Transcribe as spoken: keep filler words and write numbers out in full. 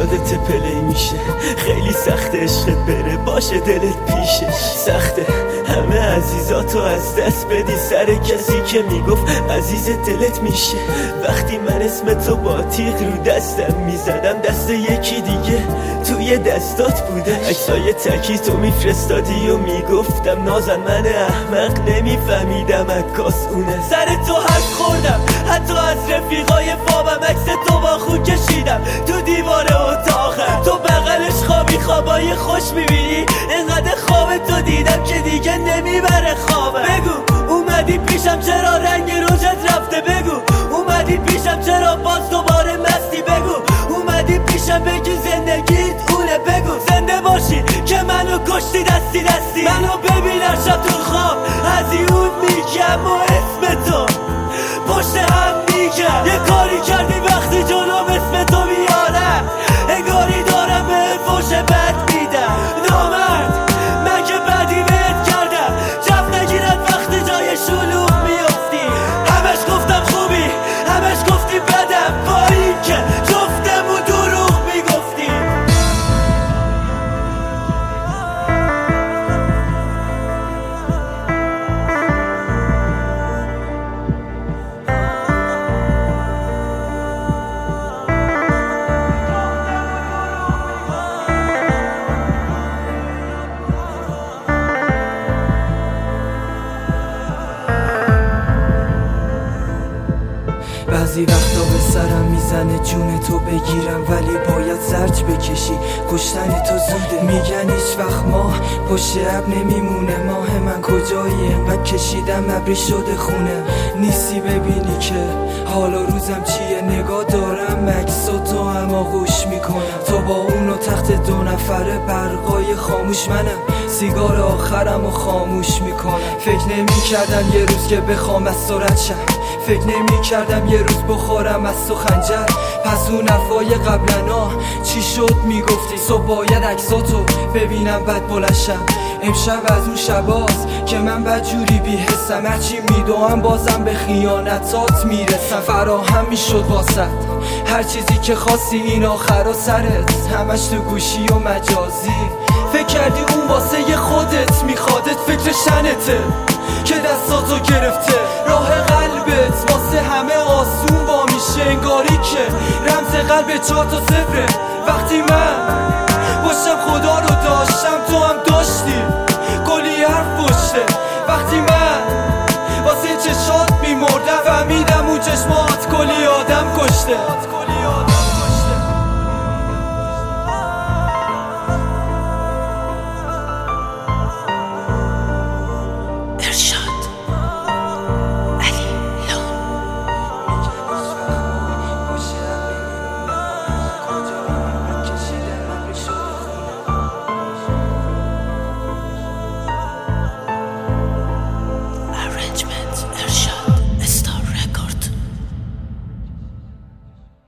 یادت پلی میشه خیلی سخت عشقت بره باشه دلت پیشه سخته همه عزیزاتو از دست بدی سر کسی که میگفت عزیز دلت میشه وقتی من اسم تو با تیغ رو دستم میزدم دست یکی دیگه توی دستات بوده عکسای تکی تو میفرستادی و میگفتم نازن من احمق نمیفهمیدم عکاس اونه سر تو حرف خوردم حتی از رفیقای بابم عکس تو با خو کشیدم تو دیوار اتاقم تو بغلش خوابی خوابای خوش میبینی اینقدر خواب تو دیدم که دیگه نمیبره خوابم بگو اومدی پیشم چرا رنگ روشت رفته بگو اومدی پیشم چرا باز دوباره مستی بگو اومدی پیشم بگی زندگیت اونه بگو زنده باشی که منو کشتی دستی دستی منو ببینم شب تو خواب هزیون میگم و اسم تو پشت هم میگم یه کاری کردی وقتی جلوم اسم تو بیارم انگاری دارم به فوش بد میدم نامرد من که بدی بهت کردم جف نگیرد وقتی جای شلوغ میافتی همش گفتم خوبی همش گفتی بدم با این که جفتمون دروغ میگفتی بعضی وقتا به سرم میزنه جون تو بگیرم ولی باید زرج بکشی کشتن تو زوده میگن هیچ وقت ماه پشت اب نمیمونه ماه من کجایی انقدر کشیدم ابری شده خونه نیستی ببینی که حالا روزم چیه نگاه دارم عکس و تو هم آغوش میکنم تو با اونو تخت دو نفره برقای خاموش منم سیگار آخرم و خاموش میکنم فکر نمی کردم یه روز که بخوام از سرعت شم فکر نمی کردم یه روز بخورم از تو خنجر پس اون حرفای قبلنا چی شد میگفتی صبح باید عکساتو ببینم بعد بلشم امشب از اون شباست که من بدجوری بیحسم هرچی میدوام بازم به خیانتات میرسم فراهم میشد واسد هر چیزی که خواستی این آخر و سرت همش تو گوشی و مجازی فکر کردی اون واسه خودت میخوادت فکر شنته که دستاتو گرفته راه قلبت واسه همه آسون با میشه انگاری که رمز قلب چهار تا صفره وقتی من باشم خدا رو داشتم تو هم داشتی کلی حرف پشته وقتی من واسه چشات میمردم فهمیدم اون چشمات کلی آدم کشته